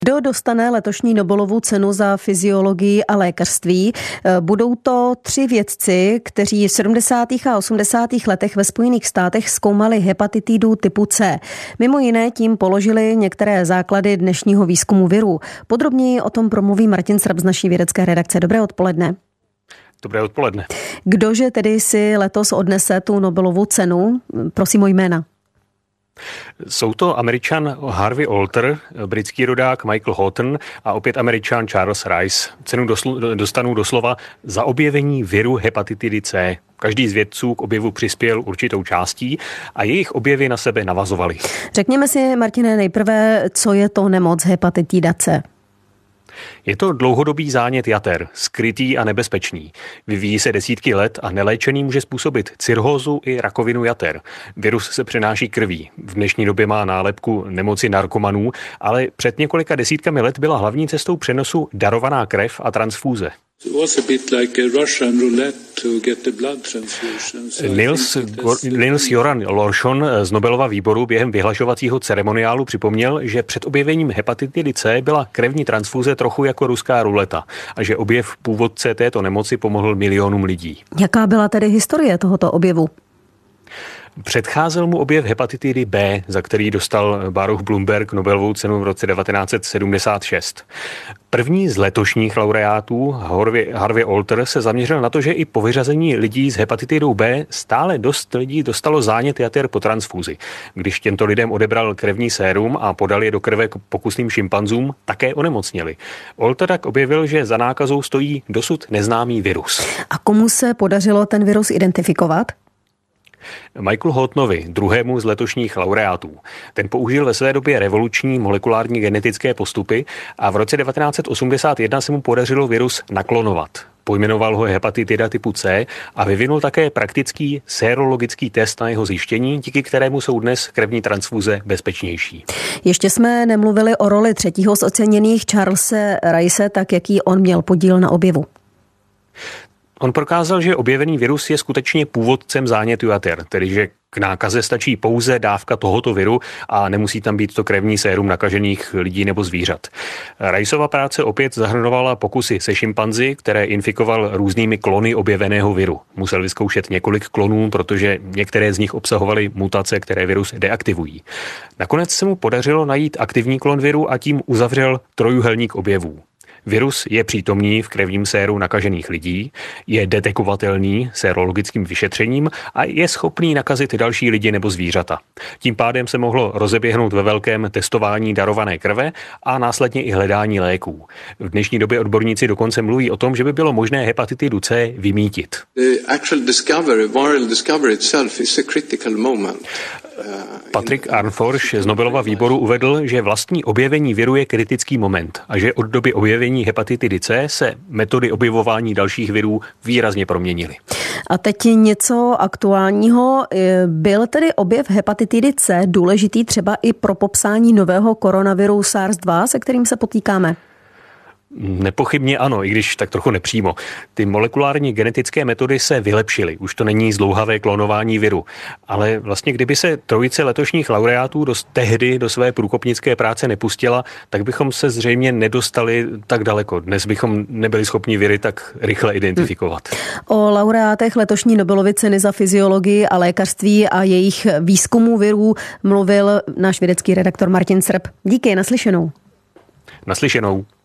Kdo dostane letošní Nobelovu cenu za fyziologii a lékařství? Budou to 3 vědci, kteří v 70. a 80. letech ve Spojených státech zkoumali hepatitidu typu C. Mimo jiné tím položili některé základy dnešního výzkumu viru. Podrobněji o tom promluví Martin Srb z naší vědecké redakce. Dobré odpoledne. Dobré odpoledne. Kdože tedy si letos odnese tu Nobelovu cenu? Prosím o jména. Jsou to Američan Harvey Alter, britský rodák Michael Houghton a opět Američan Charles Rice. Cenu dostanou doslova za objevení viru hepatitidy C. Každý z vědců k objevu přispěl určitou částí a jejich objevy na sebe navazovaly. Řekněme si, Martine, nejprve, co je to nemoc hepatitida C. Je to dlouhodobý zánět jater, skrytý a nebezpečný. Vyvíjí se desítky let a neléčený může způsobit cirhózu i rakovinu jater. Virus se přenáší krví. V dnešní době má nálepku nemoci narkomanů, ale před několika desítkami let byla hlavní cestou přenosu darovaná krev a transfúze. Nils Joran Larsson z Nobelova výboru během vyhlašovacího ceremoniálu připomněl, že před objevením hepatitidy C byla krevní transfúze trochu jako ruská ruleta a že objev původce této nemoci pomohl milionům lidí. Jaká byla tedy historie tohoto objevu? Předcházel mu objev hepatitidy B, za který dostal Baruch Blumberg Nobelovu cenu v roce 1976. První z letošních laureátů, Harvey Alter, se zaměřil na to, že i po vyřazení lidí s hepatitidou B stále dost lidí dostalo zánět jater po transfúzi. Když těmto lidem odebral krevní sérum a podal je do krve k pokusným šimpanzům, také onemocněli. Alter tak objevil, že za nákazou stojí dosud neznámý virus. A komu se podařilo ten virus identifikovat? Michaelu Houghtonovi, druhému z letošních laureátů. Ten použil ve své době revoluční molekulární genetické postupy a v roce 1981 se mu podařilo virus naklonovat. Pojmenoval ho hepatitida typu C a vyvinul také praktický sérologický test na jeho zjištění, díky kterému jsou dnes krevní transfúze bezpečnější. Ještě jsme nemluvili o roli třetího z oceněných Charlese Rice, tak jaký on měl podíl na objevu. On prokázal, že objevený virus je skutečně původcem zánětu jater, tedy že k nákaze stačí pouze dávka tohoto viru a nemusí tam být to krevní sérum nakažených lidí nebo zvířat. Riceova práce opět zahrnovala pokusy se šimpanzi, které infikoval různými klony objeveného viru. Musel vyzkoušet několik klonů, protože některé z nich obsahovaly mutace, které virus deaktivují. Nakonec se mu podařilo najít aktivní klon viru a tím uzavřel trojúhelník objevů. Virus je přítomný v krevním séru nakažených lidí, je detekovatelný sérologickým vyšetřením a je schopný nakazit další lidi nebo zvířata. Tím pádem se mohlo rozeběhnout ve velkém testování darované krve a následně i hledání léků. V dnešní době odborníci dokonce mluví o tom, že by bylo možné hepatitidu C vymýtit. Patrick Arnforsch z Nobelova výboru uvedl, že vlastní objevení viru je kritický moment a že od doby objevení hepatitidy C se metody objevování dalších virů výrazně proměnily. A teď něco aktuálního. Byl tedy objev hepatitidy C důležitý třeba i pro popsání nového koronaviru SARS-2, se kterým se potýkáme? Nepochybně ano, i když tak trochu nepřímo. Ty molekulární genetické metody se vylepšily. Už to není zdlouhavé klonování viru. Ale vlastně kdyby se trojice letošních laureátů tehdy do své průkopnické práce nepustila, tak bychom se zřejmě nedostali tak daleko. Dnes bychom nebyli schopni viry tak rychle identifikovat. O laureátech letošní Nobelovy ceny za fyziologii a lékařství a jejich výzkumu virů mluvil náš vědecký redaktor Martin Srb. Díky, naslyšenou. Naslyšenou.